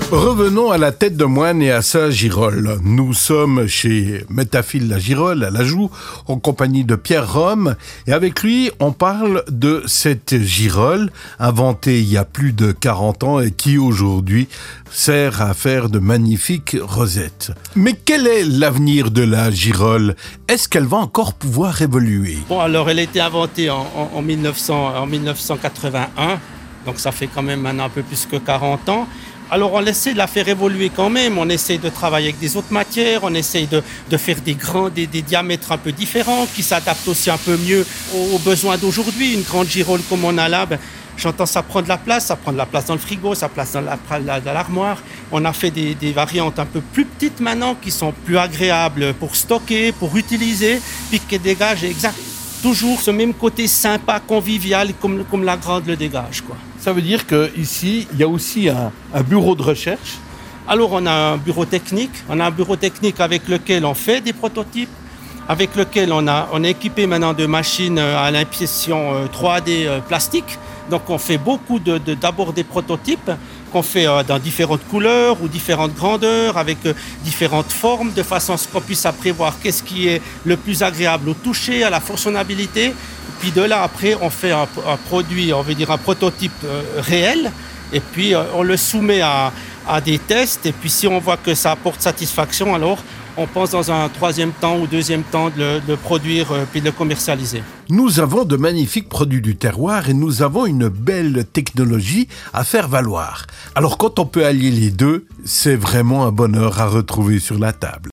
Revenons à la tête de moine et à sa girole. Nous sommes chez Métaphile la Girole à l'Ajoux, en compagnie de Pierre Rome, et avec lui, on parle de cette girole inventée il y a plus de 40 ans et qui aujourd'hui sert à faire de magnifiques rosettes. Mais quel est l'avenir de la girole? Est-ce qu'elle va encore pouvoir évoluer? Bon, alors elle a été inventée en 1981, donc ça fait quand même maintenant un peu plus que 40 ans. Alors on essaie de la faire évoluer quand même, on essaie de travailler avec des autres matières, on essaie de faire des diamètres un peu différents qui s'adaptent aussi un peu mieux aux besoins d'aujourd'hui. Une grande girole comme on a là, j'entends ça prend de la place, ça prend de la place dans le frigo, ça place dans l'armoire. On a fait des variantes un peu plus petites maintenant qui sont plus agréables pour stocker, pour utiliser, puis qui dégagent toujours ce même côté sympa, convivial comme la grande le dégage, quoi. Ça veut dire qu'ici, il y a aussi un bureau de recherche. Alors, on a un bureau technique. On a un bureau technique avec lequel on fait des prototypes, avec lequel on est équipé maintenant de machines à l'impression 3D plastique. Donc, on fait beaucoup d'abord des prototypes qu'on fait dans différentes couleurs ou différentes grandeurs, avec différentes formes, de façon à ce qu'on puisse après voir qu'est-ce qui est le plus agréable au toucher, à la fonctionnalité. Puis de là, après, on fait un produit, on veut dire un prototype réel, et puis on le soumet à des tests, et puis si on voit que ça apporte satisfaction, alors on pense dans un troisième temps ou deuxième temps de le produire puis de le commercialiser. Nous avons de magnifiques produits du terroir et nous avons une belle technologie à faire valoir. Alors quand on peut allier les deux, c'est vraiment un bonheur à retrouver sur la table.